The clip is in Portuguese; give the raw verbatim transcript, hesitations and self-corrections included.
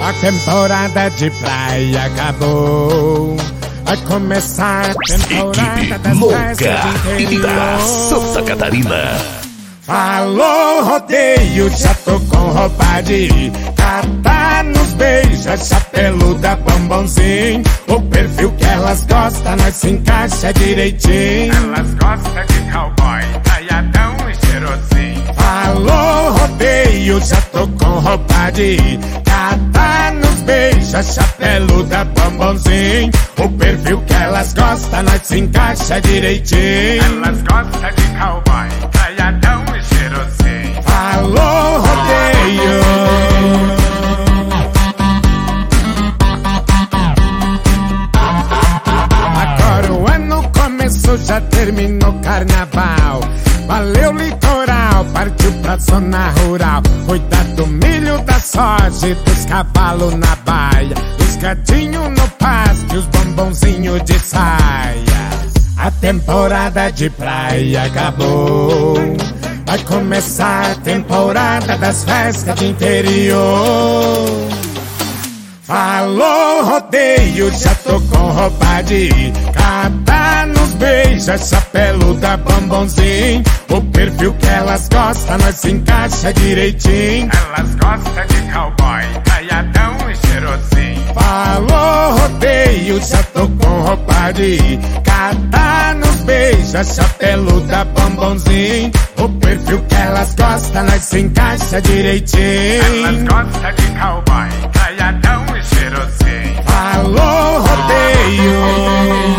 A temporada de praia acabou. Vai começar a temporada Equipe das louca festas do interior. da Santa Catarina. Falou rodeio, já tô com roupa de catar nos beijos, chapeluda, bombonzinho. O perfil que elas gostam, nós se encaixa direitinho. Elas gostam de cowboy, talhadão e cheirosinho. Falou rodeio, já tô com roupa de catar nos beijos, chapeluda, bombonzinho. O perfil que elas gostam, nós se encaixa direitinho. Elas gostam de cowboy, talhadão e cheirosinho. Falou rodeio. Agora o ano começou, já terminou carnaval. Valeu litoral, partiu pra zona rural. Cuidar do milho, da soja e dos cavalos na baia. Os gatinhos no pasto e os bombonzinhos de saia. A temporada de praia acabou. Vai começar a temporada das festas de interior. Falou rodeio, já tô com roupa de catar nos beijos, chapeluda, bombonzinho. O perfil que elas gostam, nós se encaixa direitinho. Elas gostam de cowboy, talhadão e cheirosinho. Falou rodeio, já tô com roupa de catar nos beijos, chapeluda, bombonzinho. O perfil que elas gostam, nós se encaixa direitinho. Elas gostam de cowboy, talhadão e cheirosinho. Falou rodeio.